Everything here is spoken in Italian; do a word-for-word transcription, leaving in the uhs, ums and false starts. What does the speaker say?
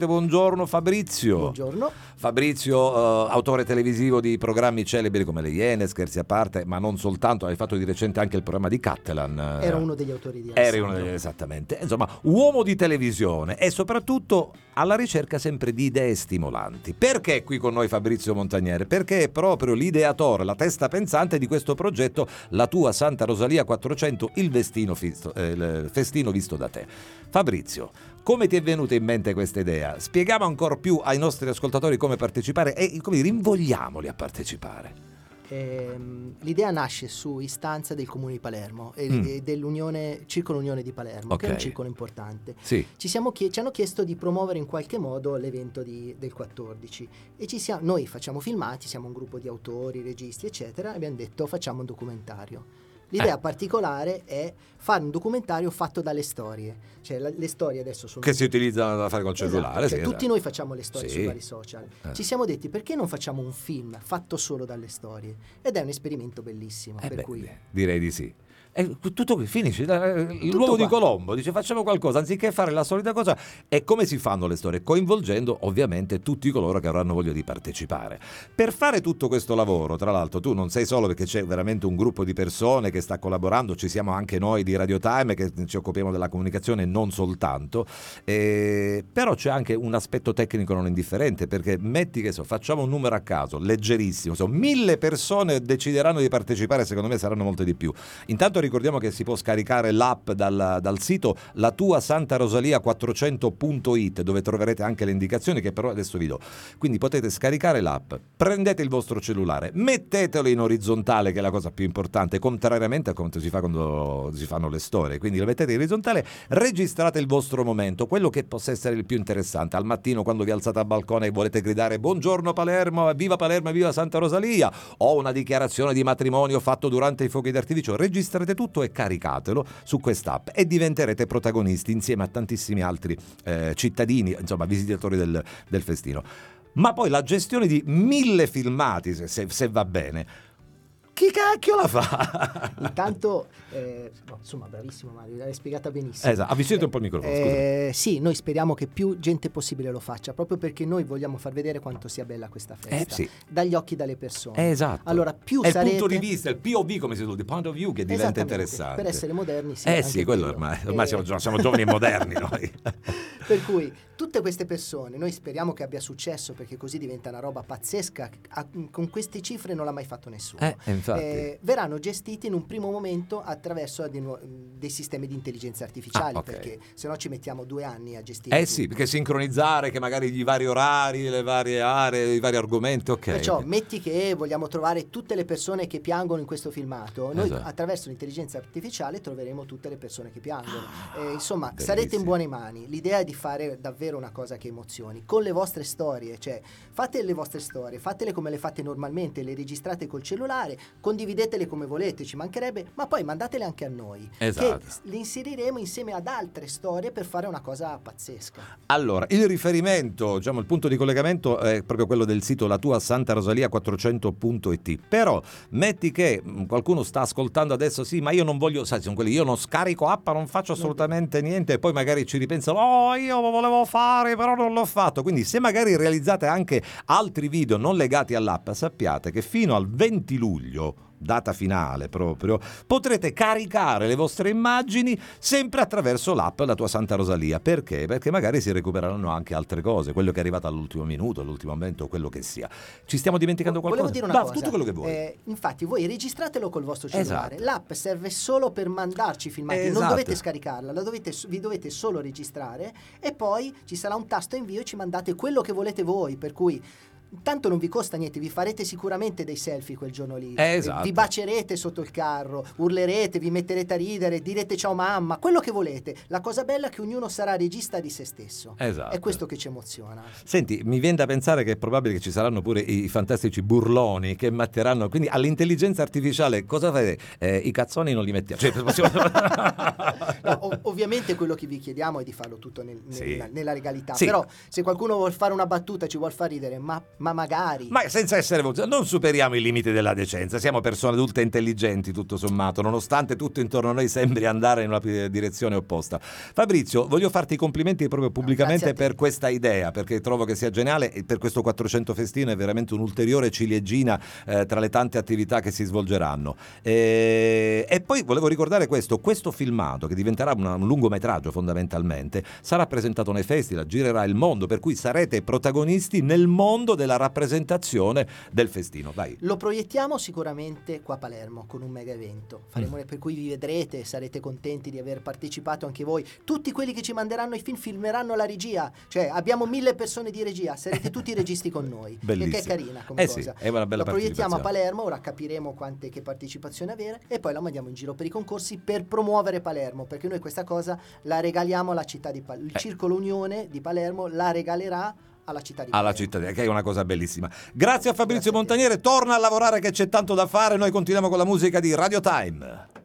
Buongiorno Fabrizio. Buongiorno. Fabrizio, eh, autore televisivo di programmi celebri come Le Iene, Scherzi a parte, ma non soltanto, hai fatto di recente anche il programma di Cattelan. Era uno degli autori di Eri uno degli, esattamente. Insomma, uomo di televisione e soprattutto alla ricerca sempre di idee stimolanti. Perché è qui con noi Fabrizio Montagniere? Perché è proprio l'ideatore, la testa pensante di questo progetto, La tua Santa Rosalia quattrocento, il, vestino fisto, eh, il festino visto da te. Fabrizio, come ti è venuta in mente questa idea? Spieghiamo ancora più ai nostri ascoltatori come partecipare e come dire, invogliamoli a partecipare. Eh, l'idea nasce su istanza del Comune di Palermo e, Mm. e dell'Unione Circolo Unione di Palermo, che è un Ok. circolo importante. Sì. Ci, siamo chie- ci hanno chiesto di promuovere in qualche modo l'evento di- del quattordici e ci siamo, noi facciamo filmati, siamo un gruppo di autori, registi eccetera, e abbiamo detto facciamo un documentario. L'idea Eh. particolare è fare un documentario fatto dalle storie, cioè la- le storie adesso sono Che si utilizzano da fare col Esatto, cellulare. cioè sì, tutti esatto. noi facciamo le storie Sì. sui vari social. Eh. Ci siamo detti perché non facciamo un film fatto solo dalle storie? Ed è un esperimento bellissimo, Eh per beh, cui direi di sì. E tutto qui finisce l'uovo di qua. Colombo dice facciamo qualcosa anziché fare la solita cosa. E come si fanno le storie? Coinvolgendo ovviamente tutti coloro che avranno voglia di partecipare. Per fare tutto questo lavoro, tra l'altro tu non sei solo, perché c'è veramente un gruppo di persone che sta collaborando, ci siamo anche noi di Radio Time che ci occupiamo della comunicazione, non soltanto, eh, però c'è anche un aspetto tecnico non indifferente, perché metti che so, facciamo un numero a caso leggerissimo, so, mille persone decideranno di partecipare, secondo me saranno molte di più. Intanto ricordiamo che si può scaricare l'app dal, dal sito la tua santa rosalia quattrocento punto it, dove troverete anche le indicazioni che però adesso vi do. Quindi potete scaricare l'app, prendete il vostro cellulare, mettetelo in orizzontale, che è la cosa più importante, contrariamente a come si fa quando si fanno le storie. Quindi lo mettete in orizzontale, registrate il vostro momento, quello che possa essere il più interessante. Al mattino quando vi alzate al balcone e volete gridare buongiorno Palermo, viva Palermo e viva Santa Rosalia, o una dichiarazione di matrimonio fatto durante i fuochi d'artificio, registrate tutto e caricatelo su quest'app e diventerete protagonisti insieme a tantissimi altri eh, cittadini, insomma visitatori del, del festino. Ma poi la gestione di mille filmati, se, se, se va bene, chi cacchio la fa? intanto eh, no, insomma bravissimo Mario, l'hai spiegata benissimo. Esatto, avvicinate un po' il microfono, scusa. Eh, sì, noi speriamo che più gente possibile lo faccia, proprio perché noi vogliamo far vedere quanto sia bella questa festa, Eh, sì. dagli occhi dalle persone. Esatto. Allora più è il sarete... punto di vista, il P O V, come si dice, il point of view, che diventa Esattamente, interessante. per essere moderni sì, Eh anche sì, quello quello. ormai, ormai Eh, siamo, gio- siamo giovani e moderni noi. Per cui tutte queste persone, noi speriamo che abbia successo, perché così diventa una roba pazzesca, a- con queste cifre non l'ha mai fatto nessuno. Eh, infatti. Eh, verranno gestiti in un primo momento attraverso dei, nu- dei sistemi di intelligenza artificiale, Ah, ok. perché se no ci mettiamo due anni a gestire Eh tutto. sì, perché sincronizzare che magari i vari orari, le varie aree, i vari argomenti, ok. Perciò ok. metti che vogliamo trovare tutte le persone che piangono in questo filmato, noi Esatto. attraverso l'intelligenza artificiale troveremo tutte le persone che piangono. Eh, insomma, bellissimo. sarete in buone mani. L'idea è di fare davvero una cosa che emozioni, con le vostre storie, cioè fate le vostre storie, fatele come le fate normalmente, le registrate col cellulare, condividetele come volete, ci mancherebbe, ma poi mandatele anche a noi, Esatto. che le inseriremo insieme ad altre storie per fare una cosa pazzesca. Allora, il riferimento, diciamo il punto di collegamento è proprio quello del sito la tua santa rosalia quattrocento punto it. Però metti che mh, qualcuno sta ascoltando adesso, sì, ma io non voglio, sai, sono quelli, io non scarico app, non faccio assolutamente niente, e poi magari ci ripensano, oh, io lo volevo fare, però non l'ho fatto. Quindi se magari realizzate anche altri video non legati all'app, sappiate che fino al venti luglio, data finale proprio, potrete caricare le vostre immagini sempre attraverso l'app La tua Santa Rosalia. Perché? Perché magari si recupereranno anche altre cose, quello che è arrivato all'ultimo minuto, all'ultimo momento, quello che sia. Ci stiamo dimenticando qualcosa? Volevo dire una No, cosa. tutto quello che vuoi. Eh, infatti, voi registratelo col vostro cellulare. Esatto. L'app serve solo per mandarci i filmati, Esatto. non dovete scaricarla, la dovete, vi dovete solo registrare e poi ci sarà un tasto invio e ci mandate quello che volete voi, per cui tanto non vi costa niente, vi farete sicuramente dei selfie quel giorno lì, Eh, esatto. vi bacerete sotto il carro, urlerete, vi metterete a ridere, direte ciao mamma, quello che volete. La cosa bella è che ognuno sarà regista di se stesso. Esatto. È questo che ci emoziona. Senti, mi viene da pensare che è probabile che ci saranno pure i fantastici burloni che metteranno, quindi all'intelligenza artificiale cosa fate? Eh, I cazzoni non li mettiamo. Cioè, possiamo... No, ov- ovviamente quello che vi chiediamo è di farlo tutto nel- nel- Sì. nella legalità, Sì. però se qualcuno vuol fare una battuta, ci vuol far ridere, ma Ma magari. Ma senza essere non superiamo i limiti della decenza, siamo persone adulte e intelligenti tutto sommato, nonostante tutto intorno a noi sembri andare in una direzione opposta. Fabrizio, voglio farti i complimenti proprio pubblicamente no, per questa idea, perché trovo che sia geniale, e per questo quattrocento festino è veramente un'ulteriore ciliegina eh, tra le tante attività che si svolgeranno. E, e poi volevo ricordare questo, questo filmato che diventerà una, un lungometraggio fondamentalmente, sarà presentato nei festival, girerà il mondo, per cui sarete protagonisti nel mondo della rappresentazione del festino. Vai. Lo proiettiamo sicuramente qua a Palermo con un mega evento. Faremo, mm. per cui vi vedrete, sarete contenti di aver partecipato anche voi. Tutti quelli che ci manderanno i film filmeranno la regia, cioè abbiamo mille persone di regia, sarete tutti registi con noi. Bellissimo. Che è carina come eh cosa. Sì, è una bella lo proiettiamo a Palermo, ora capiremo quante che partecipazione avere e poi la mandiamo in giro per i concorsi per promuovere Palermo, perché noi questa cosa la regaliamo alla città di Palermo. Il eh. Circolo Unione di Palermo la regalerà alla città di Palermo. Alla città, che è una cosa bellissima. Grazie a Fabrizio Grazie a Montaniere, torna a lavorare che c'è tanto da fare, noi continuiamo con la musica di Radio Time.